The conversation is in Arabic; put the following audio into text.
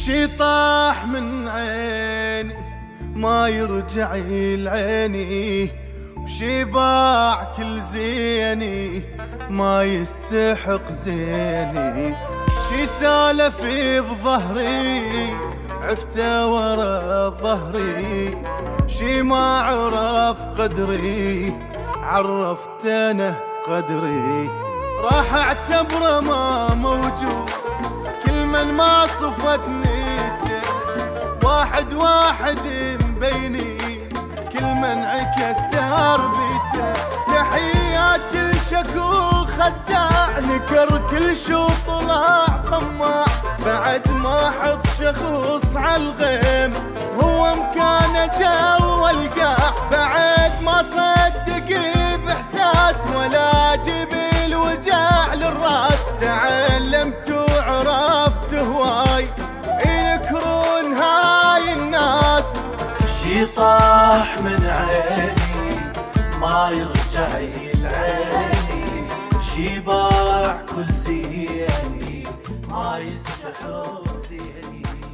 شي طاح من عيني ما يرجع العيني، وشي باع كل زيني ما يستحق زيني. شي سالف بظهري عفته ورا ظهري، شي ما عرف قدري عرفت انا قدري. راح اعتبره ما موجود كل من ما صفت نيته، واحد واحد مبيني كل من عكس تربيته. تحيات الشكو خداع نكر كل شو طلع طماع، بعد ما حط شخوص عالغيم هو مكانه جوا القاع. بعد ما صدق باحساس ولا جيب الوجع للراس، تعلمت وعرفت هواي ينكرون هاي الناس. شي طاح من عيني ما يرجع العيني، شي باع كل زيني ما يستحق زيني.